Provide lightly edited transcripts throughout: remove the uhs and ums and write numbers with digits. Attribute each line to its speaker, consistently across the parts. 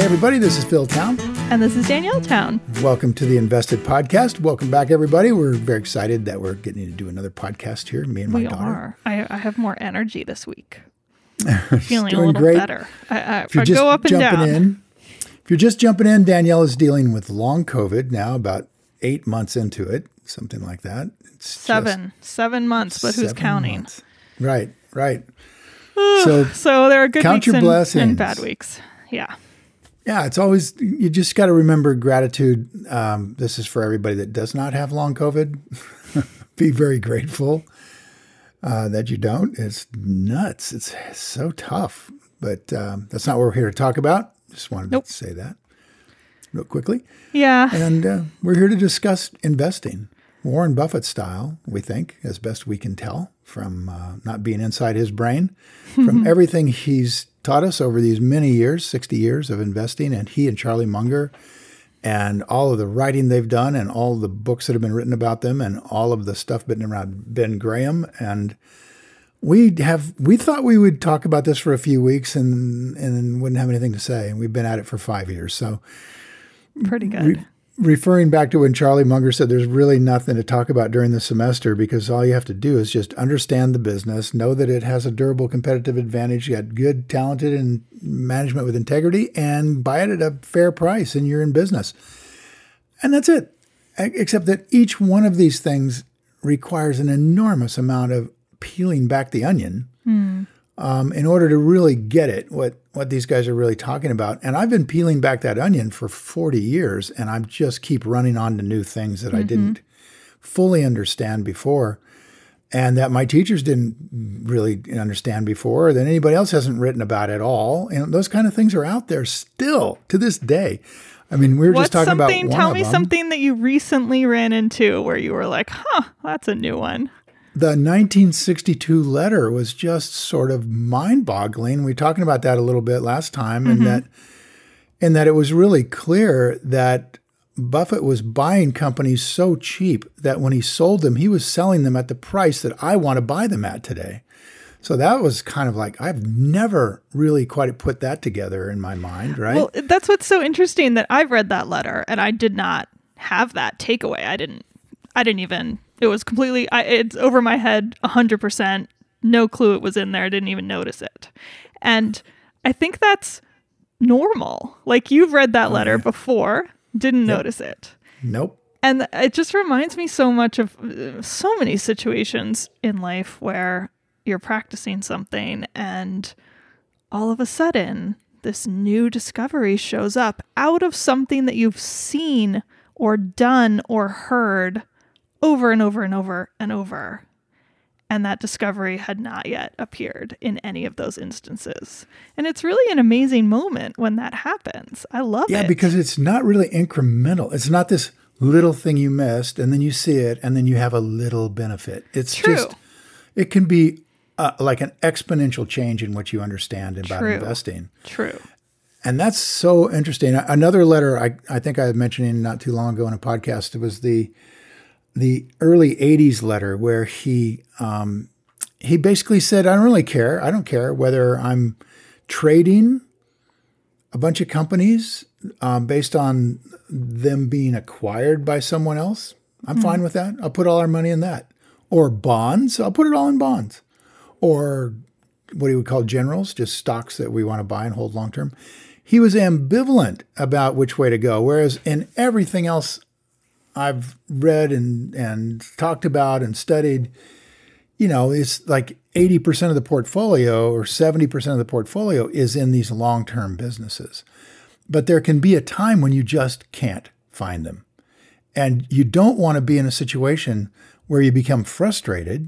Speaker 1: everybody. This is Phil Town.
Speaker 2: And this is Danielle Town.
Speaker 1: Welcome to the Invested Podcast. Welcome back, everybody. We're very excited that we're getting to do another podcast here, me and my daughter.
Speaker 2: We are. I have more energy this week.
Speaker 1: Feeling
Speaker 2: a little
Speaker 1: great.
Speaker 2: better.
Speaker 1: If you're
Speaker 2: I
Speaker 1: just
Speaker 2: go up and down.
Speaker 1: If you're just jumping in, Danielle is dealing with long COVID now, about 8 months into it, something like that. It's
Speaker 2: 7 months, but who's counting?
Speaker 1: Months. Right.
Speaker 2: So there are good
Speaker 1: count
Speaker 2: weeks
Speaker 1: your
Speaker 2: and
Speaker 1: blessings.
Speaker 2: bad weeks. Yeah.
Speaker 1: Yeah, it's always, you just got to remember gratitude. This is for everybody that does not have long COVID. Be very grateful that you don't. It's nuts. It's so tough. But that's not what we're here to talk about. Just wanted to say that real quickly.
Speaker 2: Yeah.
Speaker 1: And we're here to discuss investing. Warren Buffett style, we think, as best we can tell from not being inside his brain, from everything he's taught us over these many years, 60 years of investing, and he and Charlie Munger and all of the writing they've done and all the books that have been written about them and all of the stuff written around Ben Graham. And we thought we would talk about this for a few weeks and wouldn't have anything to say. And we've been at it for 5 years. So
Speaker 2: pretty good.
Speaker 1: Referring back to when Charlie Munger said there's really nothing to talk about during the semester because all you have to do is just understand the business, know that it has a durable competitive advantage, you got good, talented, and management with integrity, and buy it at a fair price, and you're in business. And that's it. Except that each one of these things requires an enormous amount of peeling back the onion in order to really get it, what these guys are really talking about. And I've been peeling back that onion for 40 years, and I just keep running on to new things that I didn't fully understand before, and that my teachers didn't really understand before, that anybody else hasn't written about at all. And those kind of things are out there still to this day. I mean, we were just talking about one
Speaker 2: Tell
Speaker 1: of
Speaker 2: me
Speaker 1: them.
Speaker 2: something that you recently ran into where you were like, that's a new one.
Speaker 1: The 1962 letter was just sort of mind-boggling. We were talking about that a little bit last time, and that it was really clear that Buffett was buying companies so cheap that when he sold them, he was selling them at the price that I want to buy them at today. So that was kind of like, I've never really quite put that together in my mind, right?
Speaker 2: Well, that's what's so interesting, that I've read that letter and I did not have that takeaway. I didn't even... It was completely, it's over my head 100%. No clue it was in there. I didn't even notice it. And I think that's normal. Like, you've read that letter before, didn't notice it.
Speaker 1: Nope.
Speaker 2: And it just reminds me so much of so many situations in life where you're practicing something and all of a sudden this new discovery shows up out of something that you've seen or done or heard over and over and over and over. And that discovery had not yet appeared in any of those instances. And it's really an amazing moment when that happens. I love it.
Speaker 1: Yeah, because it's not really incremental. It's not this little thing you missed and then you see it and then you have a little benefit. It's just, it can be like an exponential change in what you understand about investing.
Speaker 2: True.
Speaker 1: And that's so interesting. Another letter I think I had mentioned not too long ago in a podcast, it was the early 80s letter where he basically said, I don't really care. I don't care whether I'm trading a bunch of companies based on them being acquired by someone else. I'm fine with that. I'll put all our money in that. Or bonds. I'll put it all in bonds. Or what he would call generals, just stocks that we want to buy and hold long term. He was ambivalent about which way to go, whereas in everything else I've read and talked about and studied, it's like 80% of the portfolio or 70% of the portfolio is in these long-term businesses. But there can be a time when you just can't find them. And you don't want to be in a situation where you become frustrated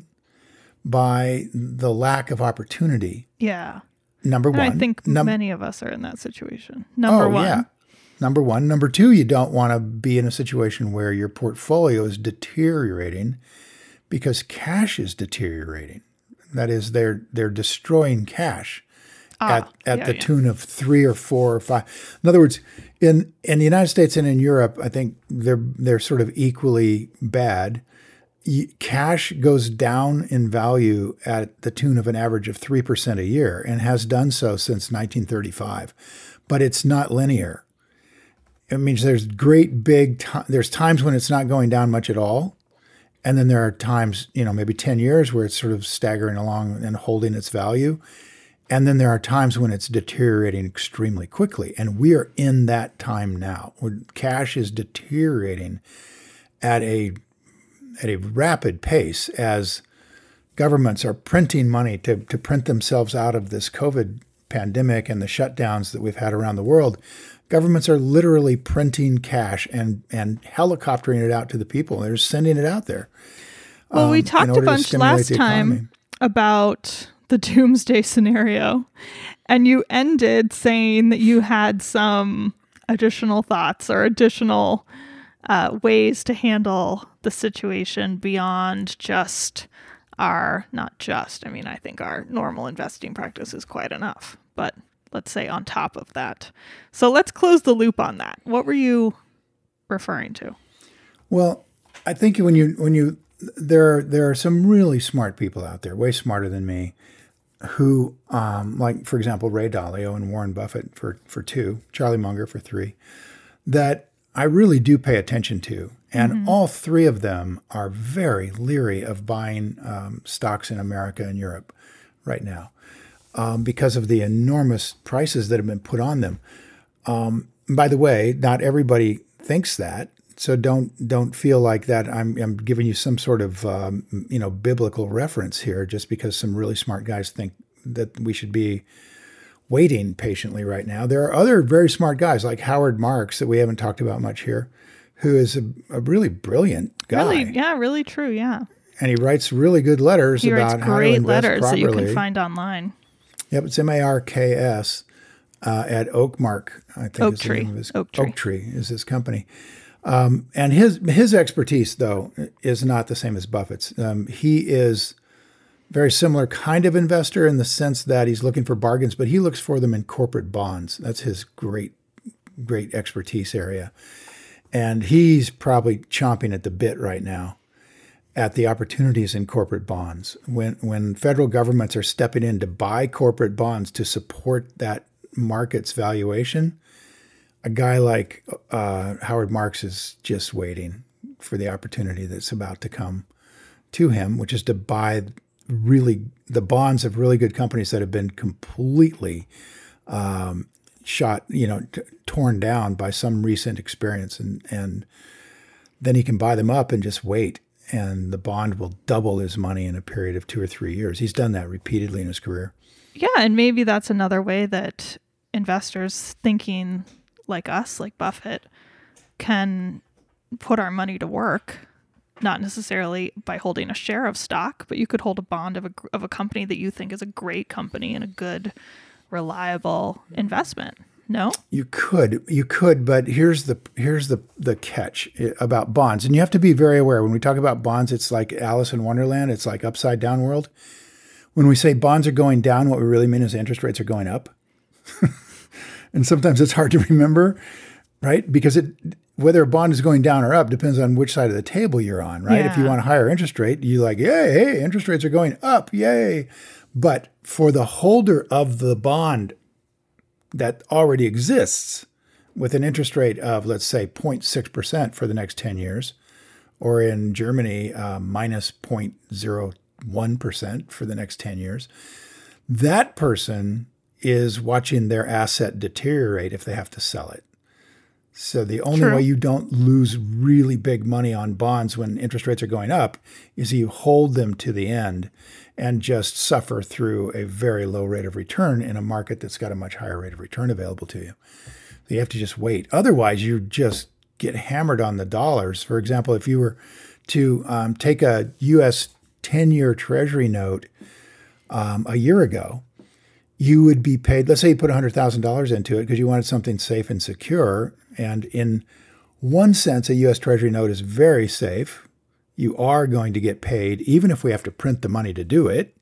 Speaker 1: by the lack of opportunity.
Speaker 2: Yeah.
Speaker 1: Number one.
Speaker 2: I think many of us are in that situation. Number one.
Speaker 1: Yeah. Number one. Number two, you don't want to be in a situation where your portfolio is deteriorating because cash is deteriorating. That is, they're destroying cash at the tune of 3 or 4 or 5. In other words, in the United States and in Europe, I think they're sort of equally bad. cash goes down in value at the tune of an average of 3% a year and has done so since 1935. But it's not linear. It means there's there's times when it's not going down much at all. And then there are times, maybe 10 years where it's sort of staggering along and holding its value. And then there are times when it's deteriorating extremely quickly. And we are in that time now where cash is deteriorating at a rapid pace as governments are printing money to print themselves out of this COVID pandemic and the shutdowns that we've had around the world. Governments are literally printing cash and helicoptering it out to the people. They're sending it out there.
Speaker 2: Well, we talked a bunch last time about the doomsday scenario, and you ended saying that you had some additional thoughts or additional ways to handle the situation beyond just I think our normal investing practice is quite enough, but let's say on top of that. So let's close the loop on that. What were you referring to?
Speaker 1: Well, I think there are some really smart people out there, way smarter than me, who, like, for example, Ray Dalio and Warren Buffett for 2, Charlie Munger for 3, that I really do pay attention to. And all 3 of them are very leery of buying stocks in America and Europe right now because of the enormous prices that have been put on them. By the way, not everybody thinks that. So don't feel like that I'm giving you some sort of biblical reference here just because some really smart guys think that we should be waiting patiently right now. There are other very smart guys like Howard Marks that we haven't talked about much here, who is a really brilliant guy.
Speaker 2: Really true, yeah.
Speaker 1: And he writes really good letters about how to invest
Speaker 2: letters
Speaker 1: properly.
Speaker 2: That you can find online.
Speaker 1: Yep, it's Marks at Oakmark, I think is the name of his Oaktree is his company. And his expertise, though, is not the same as Buffett's. He is very similar kind of investor in the sense that he's looking for bargains, but he looks for them in corporate bonds. That's his great expertise area. And he's probably chomping at the bit right now at the opportunities in corporate bonds. When federal governments are stepping in to buy corporate bonds to support that market's valuation, a guy like Howard Marks is just waiting for the opportunity that's about to come to him, which is to buy the bonds of really good companies that have been completely torn down by some recent experience. And then he can buy them up and just wait. And the bond will double his money in a period of 2 or 3 years. He's done that repeatedly in his career.
Speaker 2: Yeah, and maybe that's another way that investors thinking like us, like Buffett, can put our money to work, not necessarily by holding a share of stock, but you could hold a bond of a company that you think is a great company and a good, reliable investment. No? You
Speaker 1: could, but here's the catch about bonds. And you have to be very aware. When we talk about bonds, it's like Alice in Wonderland. It's like upside down world. When we say bonds are going down, what we really mean is interest rates are going up. And sometimes it's hard to remember, right? Because whether a bond is going down or up depends on which side of the table you're on, right?
Speaker 2: Yeah.
Speaker 1: If you want a higher interest rate, you like, hey, interest rates are going up, yay. But for the holder of the bond that already exists with an interest rate of, let's say, 0.6% for the next 10 years, or in Germany, minus 0.01% for the next 10 years, that person is watching their asset deteriorate if they have to sell it. So the only way you don't lose really big money on bonds when interest rates are going up is you hold them to the end and just suffer through a very low rate of return in a market that's got a much higher rate of return available to you. So you have to just wait. Otherwise, you just get hammered on the dollars. For example, if you were to take a U.S. 10-year Treasury note a year ago, you would be paid, let's say you put $100,000 into it because you wanted something safe and secure. And in one sense, a U.S. Treasury note is very safe. You are going to get paid, even if we have to print the money to do it.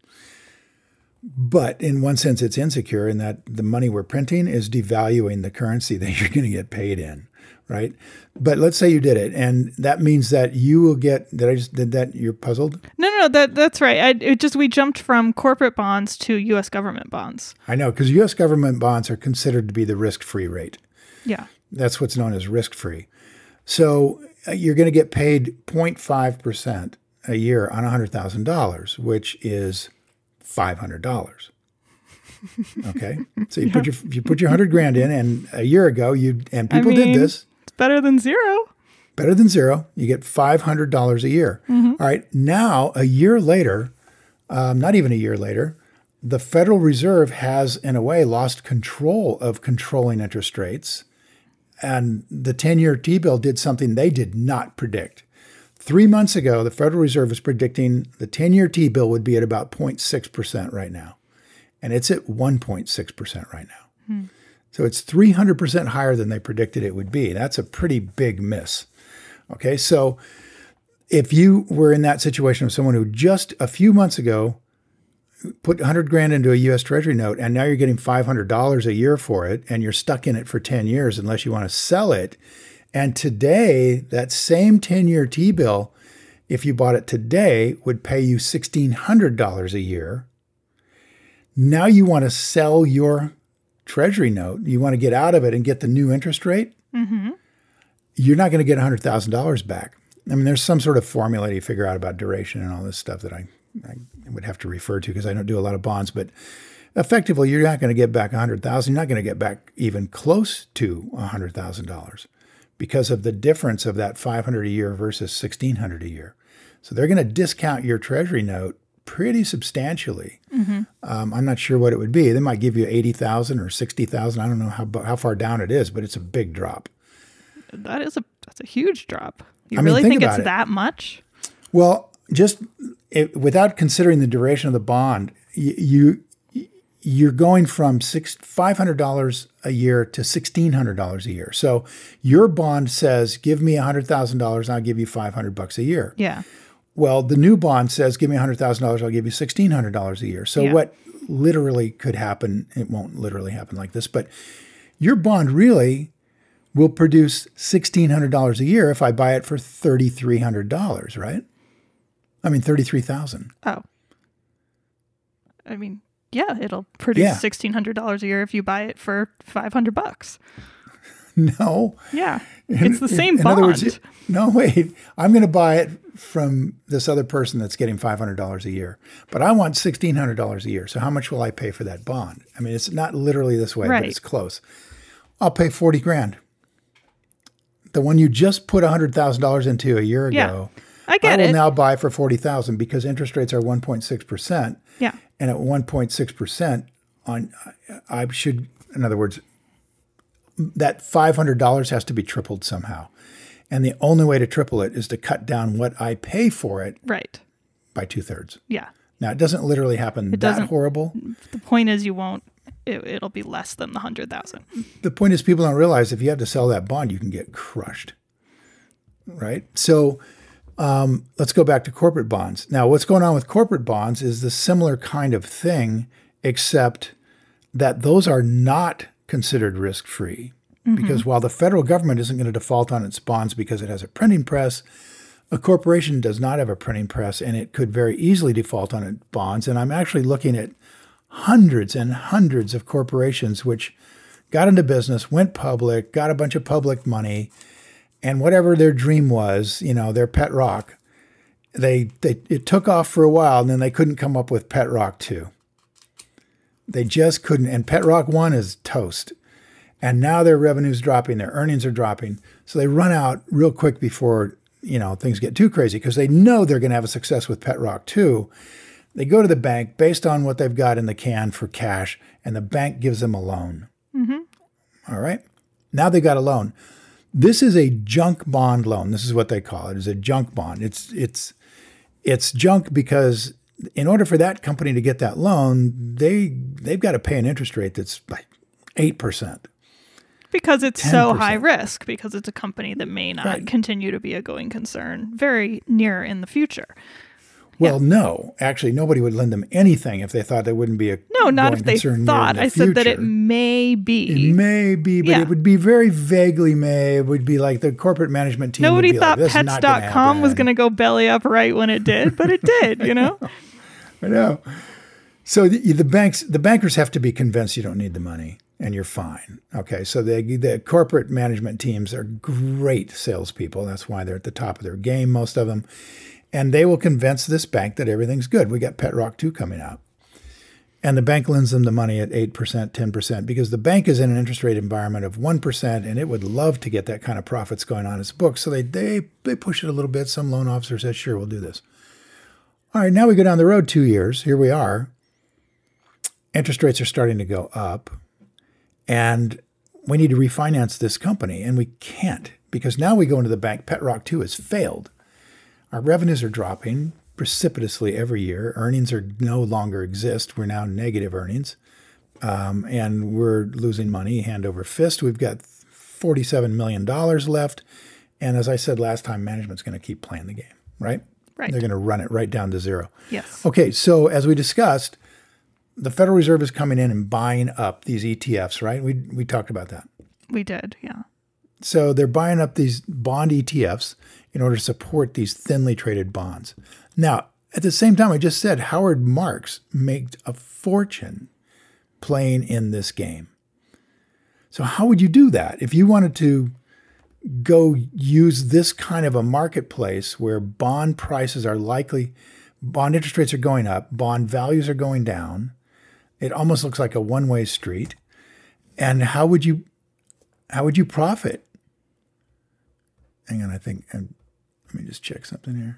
Speaker 1: But in one sense, it's insecure in that the money we're printing is devaluing the currency that you're going to get paid in. right? But let's say you did it, and that means that you will get. Did that? You're puzzled?
Speaker 2: No, that's right. We jumped from corporate bonds to U.S. government bonds.
Speaker 1: I know, because U.S. government bonds are considered to be the risk-free rate.
Speaker 2: Yeah.
Speaker 1: That's what's known as risk-free. So you're going to get paid 0.5% a year on $100,000, which is $500. Okay, so you put your 100 grand in, and a year ago people did this.
Speaker 2: It's better than zero.
Speaker 1: Better than zero. You get $500 a year. All right. Now, a year later, not even a year later, the Federal Reserve has, in a way, lost control of controlling interest rates. And the 10-year T-bill did something they did not predict. 3 months ago, the Federal Reserve was predicting the 10-year T-bill would be at about 0.6% right now. And it's at 1.6% right now. So it's 300% higher than they predicted it would be. That's a pretty big miss. Okay, so if you were in that situation of someone who just a few months ago put 100 grand into a U.S. Treasury note, and now you're getting $500 a year for it, and you're stuck in it for 10 years unless you want to sell it. And today, that same 10-year T-bill, if you bought it today, would pay you $1,600 a year. Now you want to sell your Treasury note. You want to get out of it and get the new interest rate. You're not going to get $100,000 back. I mean, there's some sort of formula you figure out about duration and all this stuff that I would have to refer to because I don't do a lot of bonds. But effectively, you're not going to get back $100,000. You're not going to get back even close to $100,000 because of the difference of that $500 a year versus $1,600 a year. So they're going to discount your Treasury note pretty substantially. I'm not sure what it would be. They might give you $80,000 or $60,000. I don't know how far down it is, but it's a big drop.
Speaker 2: That's a huge drop. You really think it's that much?
Speaker 1: Well, without considering the duration of the bond, you're going from $500 a year to $1,600 a year. So your bond says, give me $100,000, and I'll give you $500 a year.
Speaker 2: Yeah.
Speaker 1: Well, the new bond says, give me $100,000, I'll give you $1,600 a year. So what literally could happen, it won't literally happen like this, but your bond really will produce $1,600 a year if I buy it for $3,300, right? I mean, $33,000.
Speaker 2: Oh. I mean, yeah, it'll produce $1,600 a year if you buy it for $500.
Speaker 1: No.
Speaker 2: Yeah. It's the same bond.
Speaker 1: In other words, no, wait. I'm going to buy it from this other person that's getting $500 a year, but I want $1,600 a year. So how much will I pay for that bond? I mean, it's not literally this way, but it's close. I'll pay $40,000. The one you just put $100,000 into a year ago,
Speaker 2: I will
Speaker 1: now buy for $40,000 because interest rates are 1.6%.
Speaker 2: Yeah.
Speaker 1: And at 1.6% I should, in other words, that $500 has to be tripled somehow. And the only way to triple it is to cut down what I pay for it by 2/3.
Speaker 2: Yeah.
Speaker 1: Now, it doesn't literally happen that horrible.
Speaker 2: The point is it'll be less than the 100,000.
Speaker 1: The point is people don't realize if you have to sell that bond, you can get crushed, right? So let's go back to corporate bonds. Now, what's going on with corporate bonds is the similar kind of thing, except that those are not considered risk-free. Because while the federal government isn't going to default on its bonds because it has a printing press, a corporation does not have a printing press, and it could very easily default on its bonds. And I'm actually looking at hundreds and hundreds of corporations which got into business, went public, got a bunch of public money, and whatever their dream was, their pet rock, it took off for a while, and then they couldn't come up with pet rock 2. They just couldn't. And pet rock 1 is toast. And now their revenue's dropping, their earnings are dropping. So they run out real quick before, things get too crazy because they know they're going to have a success with Pet Rock 2. They go to the bank based on what they've got in the can for cash, and the bank gives them a loan. All right. Now they got a loan. This is a junk bond loan. This is what they call it. It's a junk bond. It's junk because in order for that company to get that loan, they've got to pay an interest rate that's like 8%.
Speaker 2: Because it's 10%. So high risk, because it's a company that may not continue to be a going concern very near in the future.
Speaker 1: Well, no, actually, nobody would lend them anything if they thought there wouldn't be a
Speaker 2: No, not if they
Speaker 1: concern
Speaker 2: thought.
Speaker 1: near in
Speaker 2: I
Speaker 1: the
Speaker 2: said that it
Speaker 1: future.
Speaker 2: may be.
Speaker 1: It may be, but
Speaker 2: Yeah.
Speaker 1: it would be very vaguely may. It would be like the corporate management team.
Speaker 2: Nobody
Speaker 1: would be
Speaker 2: thought
Speaker 1: like, this is not gonna
Speaker 2: Pets.com was
Speaker 1: happen.
Speaker 2: going to go belly up right when it did, but it did, you know?
Speaker 1: I know. So the bankers have to be convinced you don't need the money and you're fine. Okay, so the corporate management teams are great salespeople. That's why they're at the top of their game, most of them. And they will convince this bank that everything's good. We got Pet Rock 2 coming out. And the bank lends them the money at 8%, 10%, because the bank is in an interest rate environment of 1%, and it would love to get that kind of profits going on its books. So they push it a little bit. Some loan officer says, sure, we'll do this. All right, now we go down the road 2 years. Here we are. Interest rates are starting to go up, and we need to refinance this company, and we can't because now we go into the bank. Pet Rock 2 has failed. Our revenues are dropping precipitously every year. Earnings are no longer exist. We're now negative earnings, and we're losing money hand over fist. We've got $47 million left, and as I said last time, management's going to keep playing the game, right?
Speaker 2: Right.
Speaker 1: They're going to run it right down to zero.
Speaker 2: Yes.
Speaker 1: Okay, so as we discussed, the Federal Reserve is coming in and buying up these ETFs, right? We talked about that.
Speaker 2: We did, yeah.
Speaker 1: So they're buying up these bond ETFs in order to support these thinly traded bonds. Now, at the same time, I just said Howard Marks made a fortune playing in this game. So how would you do that? If you wanted to go use this kind of a marketplace where bond prices are likely, bond interest rates are going up, bond values are going down, it almost looks like a one-way street. And how would you profit? Hang on, let me just check something here.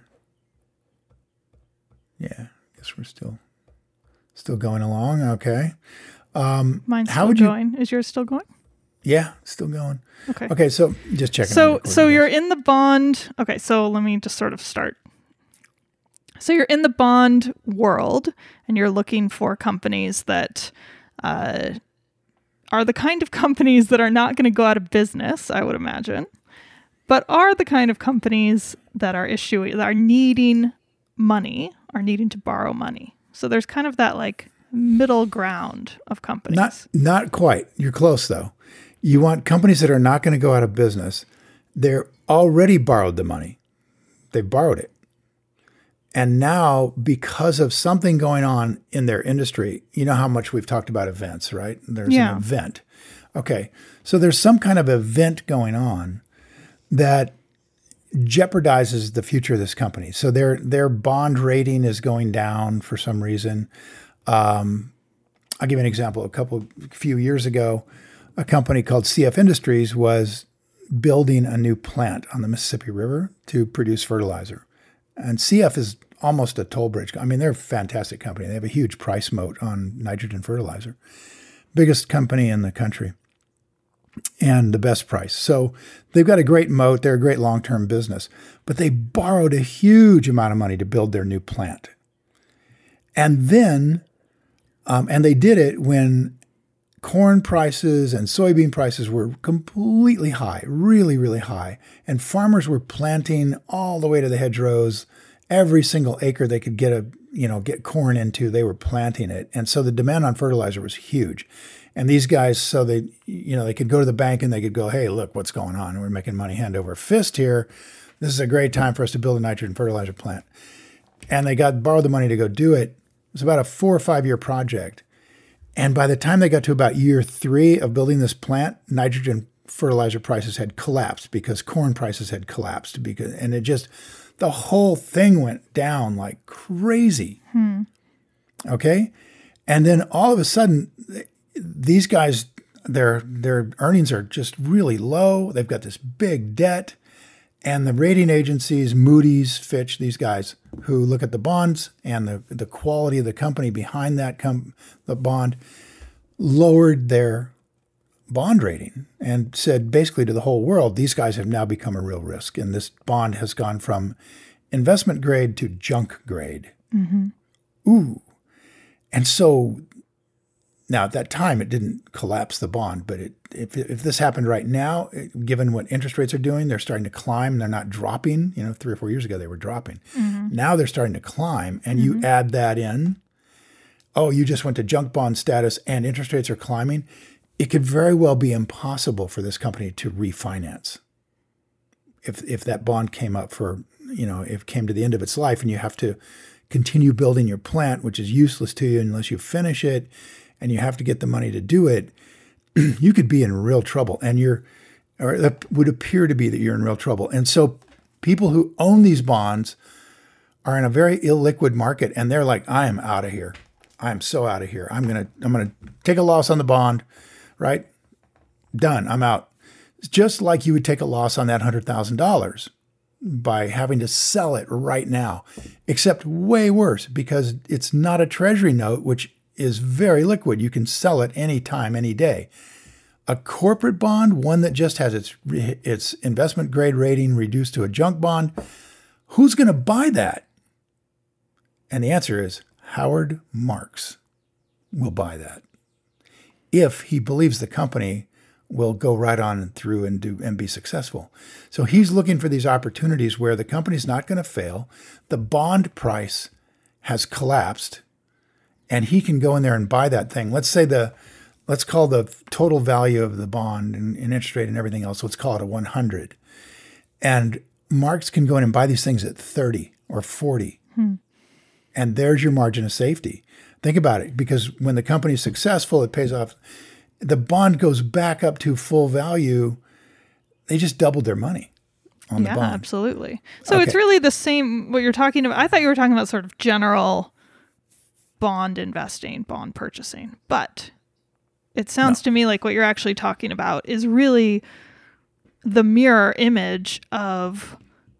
Speaker 1: Yeah, I guess we're still going along. Okay.
Speaker 2: Mine's
Speaker 1: how
Speaker 2: still
Speaker 1: would you-
Speaker 2: going. Is yours still going?
Speaker 1: Yeah, still going.
Speaker 2: Okay.
Speaker 1: Okay, so just checking.
Speaker 2: So you're in the bond. Okay, so let me just sort of start. So you're in the bond world and you're looking for companies that are the kind of companies that are not going to go out of business, I would imagine, but are the kind of companies that are needing money, are needing to borrow money. So there's kind of that like middle ground of companies.
Speaker 1: Not quite. You're close though. You want companies that are not going to go out of business. They're already borrowed the money. They borrowed it. And now, because of something going on in their industry, you know how much we've talked about events, right? There's an event. Okay. So there's some kind of event going on that jeopardizes the future of this company. So their bond rating is going down for some reason. I'll give you an example. A few years ago, a company called CF Industries was building a new plant on the Mississippi River to produce fertilizer. And CF is almost a toll bridge. I mean, they're a fantastic company. They have a huge price moat on nitrogen fertilizer. Biggest company in the country and the best price. So they've got a great moat. They're a great long-term business. But they borrowed a huge amount of money to build their new plant. And then, and they did it when corn prices and soybean prices were completely high, really, really high. And farmers were planting all the way to the hedgerows. Every single acre they could get corn into, they were planting it. And so the demand on fertilizer was huge. And these guys, so they could go to the bank and they could go, hey, look, what's going on? We're making money hand over fist here. This is a great time for us to build a nitrogen fertilizer plant. And they borrowed the money to go do it. It was about a 4 or 5 year project. And by the time they got to about year 3 of building this plant, nitrogen fertilizer prices had collapsed because corn prices had collapsed. And the whole thing went down like crazy. Okay? And then all of a sudden, these guys, their earnings are just really low. They've got this big debt. And the rating agencies, Moody's, Fitch, these guys who look at the bonds and the quality of the company behind that the bond, lowered their bond rating and said basically to the whole world, these guys have now become a real risk. And this bond has gone from investment grade to junk grade. Mm-hmm. Ooh. And so Now, at that time, it didn't collapse the bond, but if this happened right now, given what interest rates are doing, they're starting to climb. They're not dropping. 3 or 4 years ago, they were dropping. Now they're starting to climb, and you add that in. Oh, you just went to junk bond status and interest rates are climbing. It could very well be impossible for this company to refinance. If that bond came up for, if it came to the end of its life and you have to continue building your plant, which is useless to you unless you finish it, and you have to get the money to do it, you could be in real trouble. Or it would appear to be that you're in real trouble. And so people who own these bonds are in a very illiquid market, and they're like, I am out of here. I am so out of here. I'm gonna take a loss on the bond, right? Done. I'm out. It's just like you would take a loss on that $100,000 by having to sell it right now, except way worse because it's not a treasury note, which is very liquid. You can sell it anytime, any day. A corporate bond, one that just has its investment grade rating reduced to a junk bond, who's going to buy that? And the answer is Howard Marks will buy that if he believes the company will go right on through and be successful. So he's looking for these opportunities where the company's not going to fail, the bond price has collapsed, and he can go in there and buy that thing. Let's call the total value of the bond and interest rate and everything else, let's call it a 100. And Marks can go in and buy these things at 30 or 40. And there's your margin of safety. Think about it, because when the company's successful, it pays off. The bond goes back up to full value. They just doubled their money on the bond.
Speaker 2: Yeah, absolutely. So It's really the same, what you're talking about. I thought you were talking about sort of general bond investing, bond purchasing. But it sounds to me like what you're actually talking about is really the mirror image of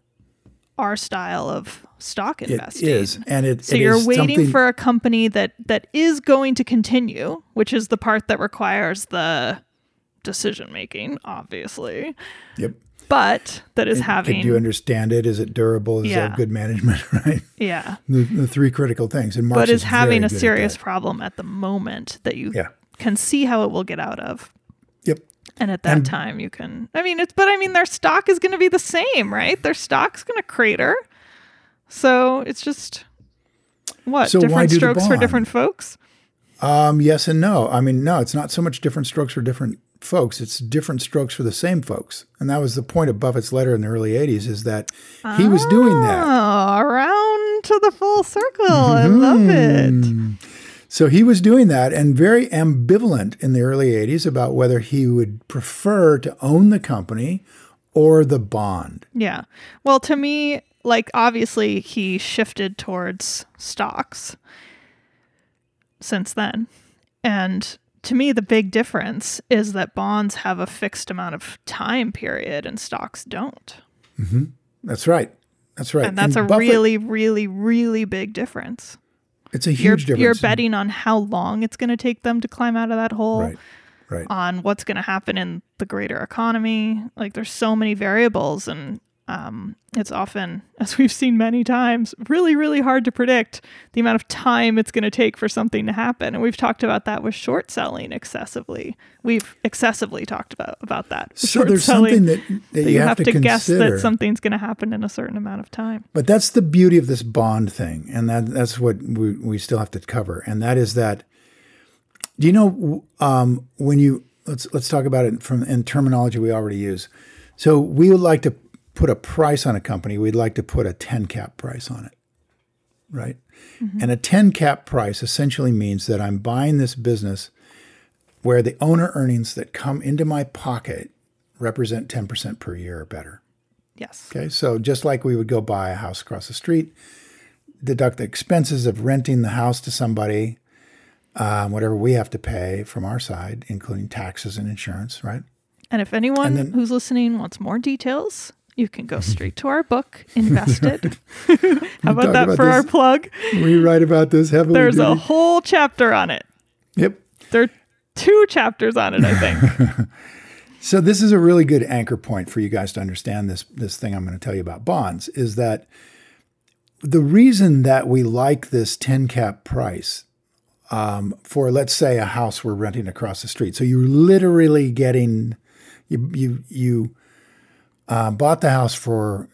Speaker 2: our style of stock investing.
Speaker 1: It is. And
Speaker 2: so you're waiting for a company that is going to continue, which is the part that requires the decision making, obviously.
Speaker 1: Yep.
Speaker 2: But that is having...
Speaker 1: Do you understand it? Is it durable? Is it good management? Right?
Speaker 2: Yeah.
Speaker 1: The three critical things. And Marx
Speaker 2: but is having a
Speaker 1: very
Speaker 2: serious problem at the moment that you can see how it will get out of.
Speaker 1: Yep.
Speaker 2: And at that time you can... their stock is going to be the same, right? Their stock's going to crater. So it's just... What?
Speaker 1: So
Speaker 2: different strokes for different folks?
Speaker 1: Yes and no. No, it's not so much different strokes for different folks. It's different strokes for the same folks. And that was the point of Buffett's letter in the early 80s, is that he was doing that.
Speaker 2: Oh, around to the full circle. I love it.
Speaker 1: So he was doing that, and very ambivalent in the early 80s about whether he would prefer to own the company or the bond.
Speaker 2: Yeah. Well, to me, obviously he shifted towards stocks since then. And to me, the big difference is that bonds have a fixed amount of time period and stocks don't.
Speaker 1: Mm-hmm. That's right.
Speaker 2: And that's a really, really, really big difference.
Speaker 1: It's a huge difference.
Speaker 2: You're betting on how long it's going to take them to climb out of that hole.
Speaker 1: Right.
Speaker 2: On what's going to happen in the greater economy. There's so many variables, and it's often, as we've seen many times, really, really hard to predict the amount of time it's going to take for something to happen. And we've talked about that with short selling excessively. We've excessively talked about that.
Speaker 1: So there's something that you have to
Speaker 2: guess
Speaker 1: consider.
Speaker 2: that something's going to happen in a certain amount of time.
Speaker 1: But that's the beauty of this bond thing. And that's what we still have to cover. And that is that, do you know, when you, let's talk about it in terminology we already use. So we would like to put a price on a company. We'd like to put a 10 cap price on it, right? Mm-hmm. And a 10 cap price essentially means that I'm buying this business where the owner earnings that come into my pocket represent 10% per year or better.
Speaker 2: Yes.
Speaker 1: Okay, so just like we would go buy a house across the street, deduct the expenses of renting the house to somebody, whatever we have to pay from our side, including taxes and insurance, right?
Speaker 2: And if anyone who's listening wants more details, you can go straight to our book, Invested. How about that for our plug?
Speaker 1: We write about this heavily.
Speaker 2: There's a whole chapter on it.
Speaker 1: Yep.
Speaker 2: There are 2 chapters on it, I think.
Speaker 1: So this is a really good anchor point for you guys to understand this thing I'm going to tell you about bonds, is that the reason that we like this 10 cap price for, let's say, a house we're renting across the street. So you're literally getting, you bought the house for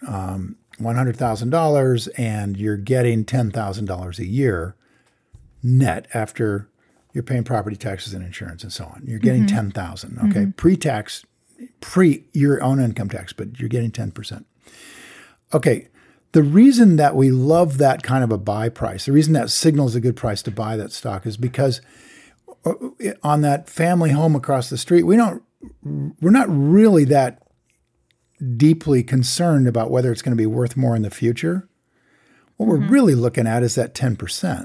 Speaker 1: $100,000 and you're getting $10,000 a year net after you're paying property taxes and insurance and so on. You're getting $10,000, okay? Pre-tax, your own income tax, but you're getting 10%. Okay, the reason that we love that kind of a buy price, the reason that signals a good price to buy that stock is because on that family home across the street, we're not really that deeply concerned about whether it's going to be worth more in the future. What we're really looking at is that 10%.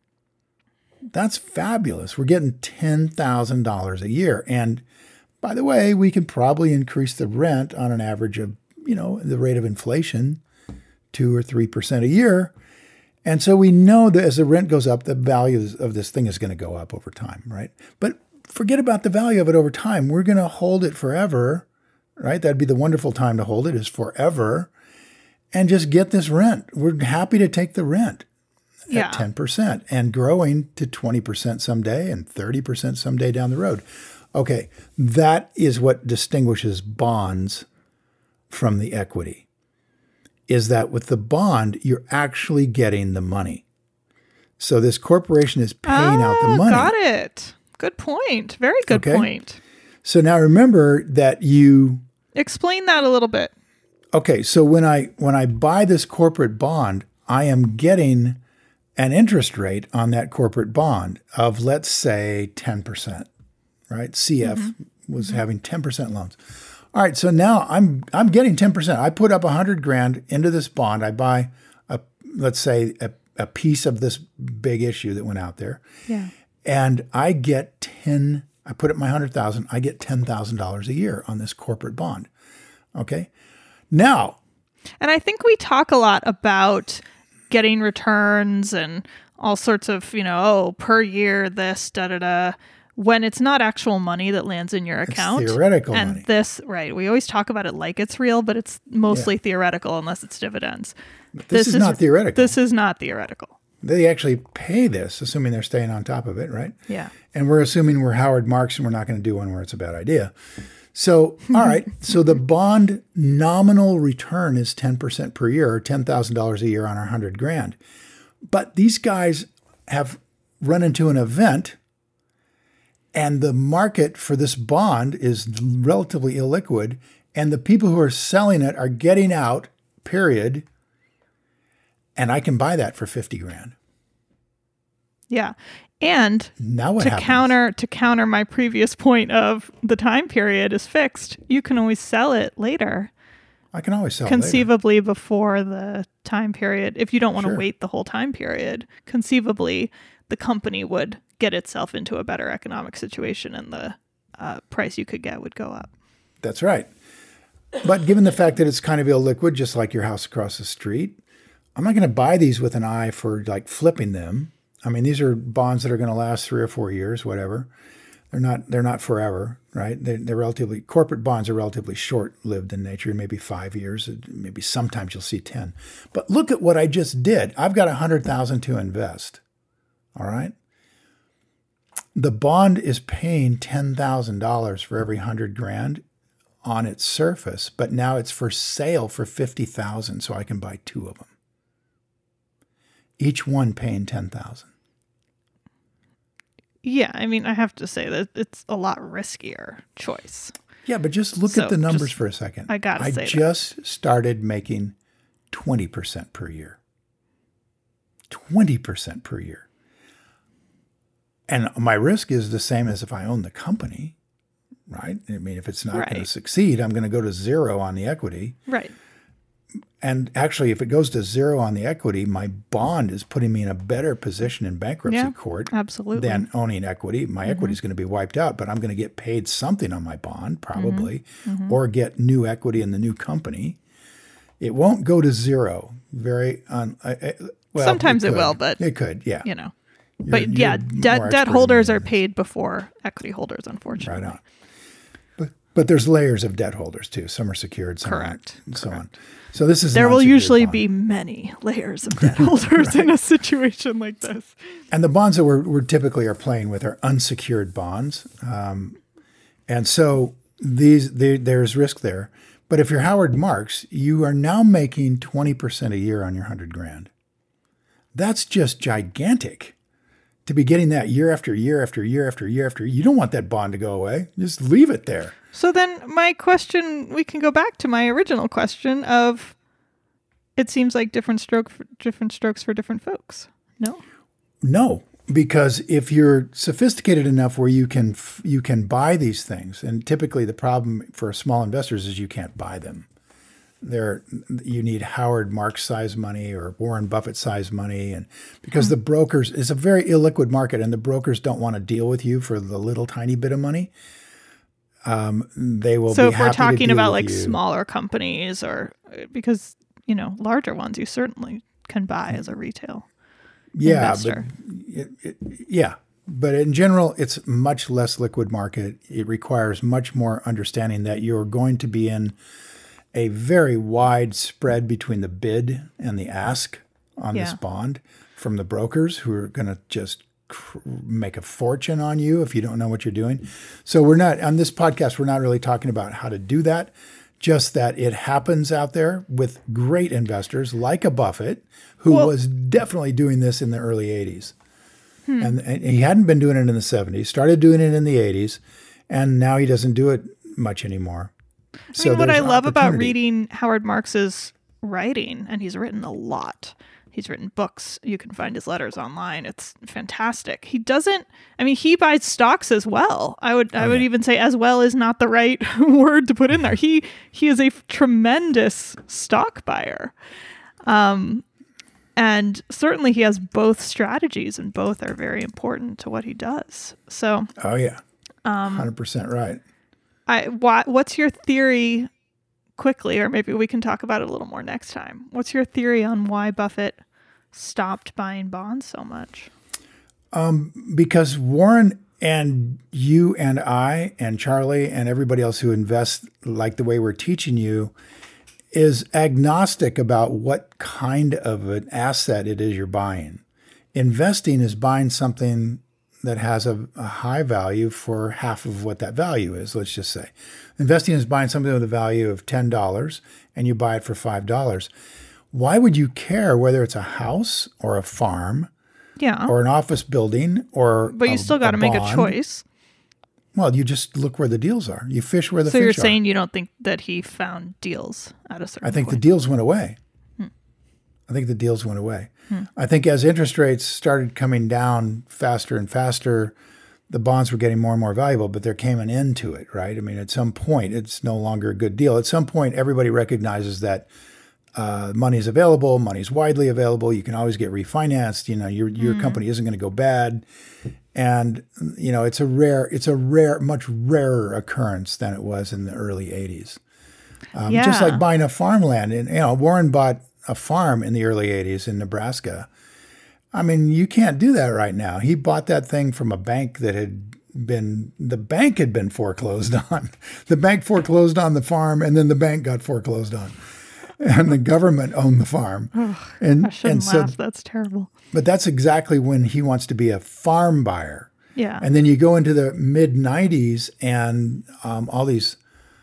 Speaker 1: That's fabulous. We're getting $10,000 a year. And by the way, we can probably increase the rent on an average of, the rate of inflation, 2 or 3% a year. And so we know that as the rent goes up, the value of this thing is going to go up over time, right? But forget about the value of it over time. We're going to hold it forever, right? That'd be the wonderful time to hold it, is forever, and just get this rent. We're happy to take the rent at 10% and growing to 20% someday and 30% someday down the road. Okay, that is what distinguishes bonds from the equity, is that with the bond, you're actually getting the money. So this corporation is paying out the money.
Speaker 2: Got it. Good point. Very good point.
Speaker 1: So now remember that you...
Speaker 2: Explain that a little bit.
Speaker 1: Okay, so when I buy this corporate bond, I am getting an interest rate on that corporate bond of, let's say, 10%, right? CF was having 10% loans. All right, so now I'm getting 10%. I put up $100,000 into this bond. I buy let's say a piece of this big issue that went out there.
Speaker 2: Yeah.
Speaker 1: And I get I put up my $100,000, I get $10,000 a year on this corporate bond. Okay? Now,
Speaker 2: and I think we talk a lot about getting returns and all sorts of, per year this, when it's not actual money that lands in your account.
Speaker 1: It's theoretical
Speaker 2: and
Speaker 1: money.
Speaker 2: This, right. We always talk about it like it's real, but it's mostly theoretical unless it's dividends.
Speaker 1: But this is not theoretical.
Speaker 2: This is not theoretical.
Speaker 1: They actually pay this, assuming they're staying on top of it, right?
Speaker 2: Yeah.
Speaker 1: And we're assuming we're Howard Marks and we're not going to do one where it's a bad idea. So, all right. So the bond nominal return is 10% per year, or $10,000 a year on our $100,000. But these guys have run into an event, and the market for this bond is relatively illiquid, and the people who are selling it are getting out, period. And I can buy that for $50,000.
Speaker 2: Yeah. And
Speaker 1: now what
Speaker 2: happens? To counter my previous point of the time period is fixed, you can always sell it later.
Speaker 1: I can always sell
Speaker 2: conceivably it before the time period. If you don't want to wait the whole time period, conceivably the company would get itself into a better economic situation and the price you could get would go up.
Speaker 1: That's right. But given the fact that it's kind of illiquid, just like your house across the street, I'm not going to buy these with an eye for like flipping them. I mean, these are bonds that are going to last 3 or 4 years, whatever. They're not forever, right? They're corporate bonds are relatively short-lived in nature, maybe 5 years, maybe sometimes you'll see 10. But look at what I just did. I've got $100,000 to invest. All right. The bond is paying $10,000 for every $100,000 on its surface, but now it's for sale for $50,000, so I can buy 2 of them. Each one paying $10,000.
Speaker 2: Yeah, I mean, I have to say that it's a lot riskier choice.
Speaker 1: Yeah, but just look at the numbers for a second.
Speaker 2: I
Speaker 1: just started making 20% per year. 20% per year. And my risk is the same as if I own the company, right? I mean, if it's not going to succeed, I'm going to go to 0 on the equity.
Speaker 2: Right.
Speaker 1: And actually, if it goes to 0 on the equity, my bond is putting me in a better position in bankruptcy court than owning equity. My equity is going to be wiped out, but I'm going to get paid something on my bond, probably, or get new equity in the new company. It won't go to 0.
Speaker 2: Sometimes it will, but
Speaker 1: it could, yeah.
Speaker 2: Debt holders are paid before equity holders, unfortunately.
Speaker 1: Right on. But there's layers of debt holders too. Some are secured, some
Speaker 2: Correct.
Speaker 1: aren't, and so on. So this is
Speaker 2: There
Speaker 1: an
Speaker 2: will
Speaker 1: unsecured
Speaker 2: usually
Speaker 1: bond.
Speaker 2: be many layers of debt holders in a situation like this.
Speaker 1: And the bonds that we're typically are playing with are unsecured bonds. And so there's risk there. But if you're Howard Marks, you are now making 20% a year on your $100,000. That's just gigantic. To be getting that year after year after year after year after year. You don't want that bond to go away. Just leave it there.
Speaker 2: So then my question, we can go back to my original question of, it seems like different strokes for different folks. No?
Speaker 1: No, because if you're sophisticated enough where you can buy these things, and typically the problem for small investors is you can't buy them. You need Howard Marks size money or Warren Buffett size money, and because the brokers, it's a very illiquid market, and the brokers don't want to deal with you for the little tiny bit of money. They will.
Speaker 2: So
Speaker 1: be
Speaker 2: if we're
Speaker 1: happy to
Speaker 2: talking
Speaker 1: deal
Speaker 2: about
Speaker 1: with
Speaker 2: like
Speaker 1: you.
Speaker 2: smaller companies, or because larger ones, you certainly can buy as a retail investor.
Speaker 1: But in general, it's much less liquid market. It requires much more understanding that you're going to be in a very wide spread between the bid and the ask on this bond from the brokers, who are going to just make a fortune on you if you don't know what you're doing. So we're not, on this podcast, we're not really talking about how to do that, just that it happens out there with great investors like a Buffett, who was definitely doing this in the early 80s. And he hadn't been doing it in the 70s, started doing it in the 80s, and now he doesn't do it much anymore.
Speaker 2: I mean, what I love about reading Howard Marks's writing, and he's written a lot. He's written books. You can find his letters online. It's fantastic. He buys stocks as well. I would even say as well is not the right word to put in there. He is a tremendous stock buyer. And certainly he has both strategies, and both are very important to what he does. So,
Speaker 1: 100% right.
Speaker 2: What's your theory, quickly, or maybe we can talk about it a little more next time. What's your theory on why Buffett stopped buying bonds so much?
Speaker 1: Because Warren and you and I and Charlie and everybody else who invests like the way we're teaching you is agnostic about what kind of an asset it is you're buying. Investing is buying something that has a high value for half of what that value is, let's just say. Investing is buying something with a value of $10 and you buy it for $5. Why would you care whether it's a house or a farm or an office building
Speaker 2: But you still got to make a choice.
Speaker 1: Well, you just look where the deals are. You fish where the fish are.
Speaker 2: So you're saying you don't think that he found deals at a certain point?
Speaker 1: I think the deals went away. I think as interest rates started coming down faster and faster, the bonds were getting more and more valuable, but there came an end to it, right? I mean, at some point, it's no longer a good deal. At some point, everybody recognizes that money is available, money's widely available. You can always get refinanced. Your company isn't going to go bad. And, it's a much rarer occurrence than it was in the early 80s. Just like buying a farmland. And, Warren bought a farm in the early 80s in Nebraska. I mean, you can't do that right now. He bought that thing from a bank that the bank had been foreclosed on. The bank foreclosed on the farm, and then the bank got foreclosed on. And the government owned the farm.
Speaker 2: I shouldn't laugh. That's terrible.
Speaker 1: But that's exactly when he wants to be a farm buyer.
Speaker 2: Yeah.
Speaker 1: And then you go into the mid-90s and all these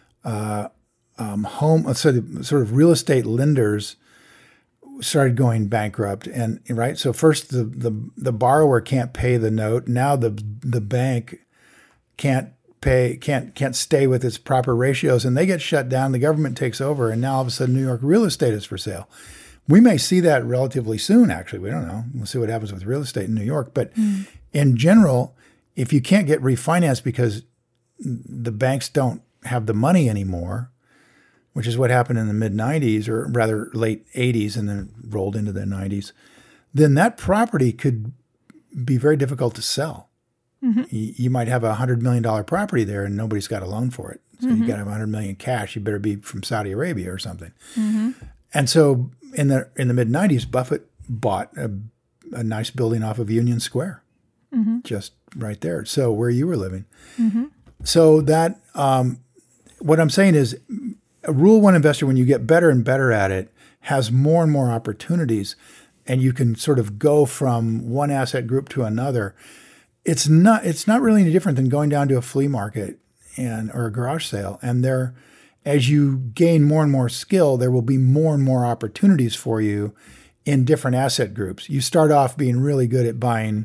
Speaker 1: sort of real estate lenders started going bankrupt. And right, so first the borrower can't pay the note. Now the bank can't stay with its proper ratios, and they get shut down. The government takes over, and now all of a sudden New York real estate is for sale. We may see that relatively soon, actually. We don't know. We'll see what happens with real estate in New York. But in general, if you can't get refinanced because the banks don't have the money anymore, which is what happened in the mid-90s, or rather late 80s and then rolled into the 90s, then that property could be very difficult to sell. Mm-hmm. You might have a $100 million property there and nobody's got a loan for it. So you got to have $100 million cash. You better be from Saudi Arabia or something. Mm-hmm. And so in the mid-90s, Buffett bought a nice building off of Union Square, just right there. So where you were living. Mm-hmm. So that what I'm saying is a Rule 1 investor, when you get better and better at it, has more and more opportunities, and you can sort of go from one asset group to another. It's not really any different than going down to a flea market or a garage sale. And as you gain more and more skill, there will be more and more opportunities for you in different asset groups. You start off being really good at buying,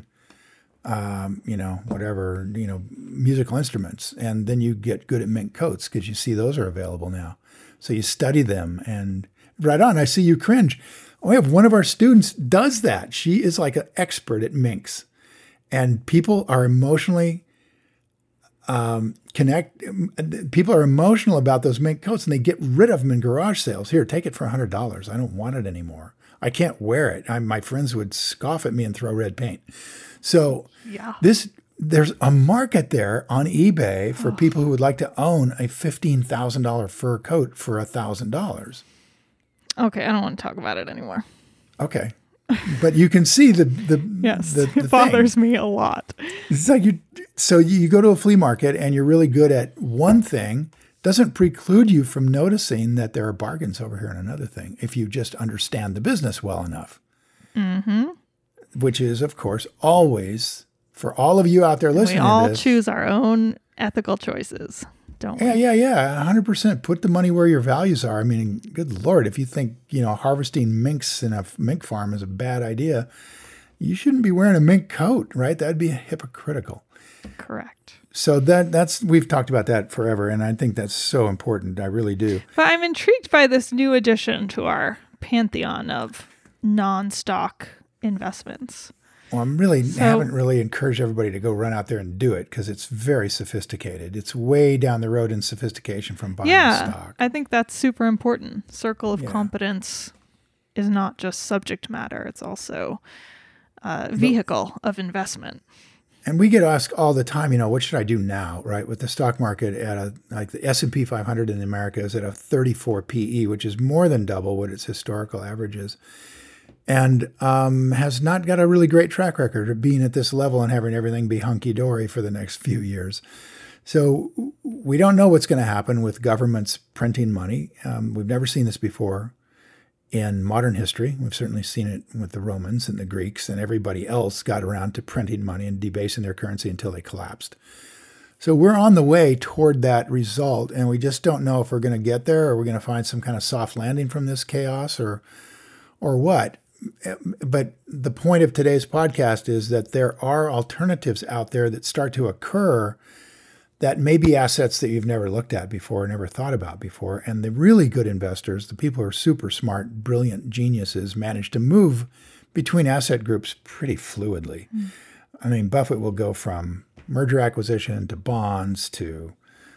Speaker 1: musical instruments, and then you get good at mink coats because you see those are available now. So you study them, and right on. I see you cringe. We have one of our students does that. She is like an expert at minks, and people are emotionally People are emotional about those mink coats, and they get rid of them in garage sales. Here, take it for $100. I don't want it anymore. I can't wear it. My friends would scoff at me and throw red paint. So there's a market there on eBay for people who would like to own a $15,000 fur coat for $1,000.
Speaker 2: Okay, I don't want to talk about it anymore.
Speaker 1: Okay. But you can see the
Speaker 2: it bothers me a lot.
Speaker 1: It's like you go to a flea market and you're really good at one thing, doesn't preclude you from noticing that there are bargains over here in another thing if you just understand the business well enough.
Speaker 2: Mm-hmm.
Speaker 1: Which is, of course, always, for all of you out there listening to this.
Speaker 2: We all choose our own ethical choices, don't we?
Speaker 1: Yeah. 100%. Put the money where your values are. I mean, good Lord, if you think, harvesting minks in a mink farm is a bad idea, you shouldn't be wearing a mink coat, right? That'd be hypocritical.
Speaker 2: Correct.
Speaker 1: So we've talked about that forever, and I think that's so important. I really do.
Speaker 2: But I'm intrigued by this new addition to our pantheon of non-stock investments.
Speaker 1: Well, haven't really encouraged everybody to go run out there and do it because it's very sophisticated. It's way down the road in sophistication from buying stock.
Speaker 2: I think that's super important. Circle of competence is not just subject matter. It's also a vehicle of investment.
Speaker 1: And we get asked all the time, what should I do now, right? With the stock market like the S&P 500 in America is at a 34 PE, which is more than double what its historical average is. And has not got a really great track record of being at this level and having everything be hunky-dory for the next few years. So we don't know what's going to happen with governments printing money. We've never seen this before in modern history. We've certainly seen it with the Romans and the Greeks, and everybody else got around to printing money and debasing their currency until they collapsed. So we're on the way toward that result, and we just don't know if we're going to get there or we're going to find some kind of soft landing from this chaos or what. But the point of today's podcast is that there are alternatives out there that start to occur that may be assets that you've never looked at before, never thought about before. And the really good investors, the people who are super smart, brilliant geniuses, manage to move between asset groups pretty fluidly. Mm. I mean, Buffett will go from merger acquisition to bonds to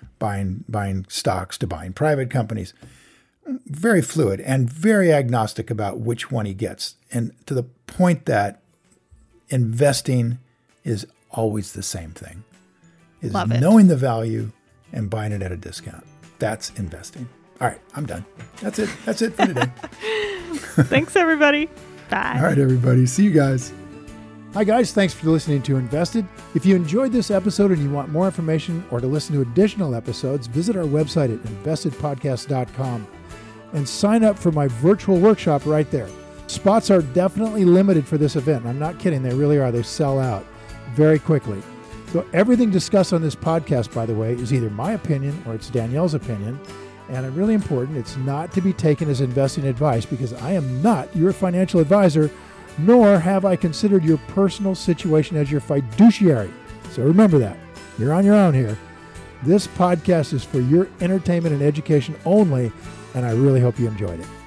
Speaker 1: buying stocks to buying private companies. Very fluid and very agnostic about which one he gets. And to the point that investing is always the same thing. Is knowing the value and buying it at a discount. That's investing. All right, I'm done. That's it. That's it for today.
Speaker 2: Thanks, everybody. Bye.
Speaker 1: All right, everybody. See you guys. Hi, guys. Thanks for listening to Invested. If you enjoyed this episode and you want more information or to listen to additional episodes, visit our website at investedpodcast.com. and sign up for my virtual workshop right there. Spots are definitely limited for this event. I'm not kidding. They really are. They sell out very quickly. So everything discussed on this podcast, by the way, is either my opinion or it's Danielle's opinion. And really important, it's not to be taken as investing advice because I am not your financial advisor, nor have I considered your personal situation as your fiduciary. So remember that. You're on your own here. This podcast is for your entertainment and education only, and I really hope you enjoyed it.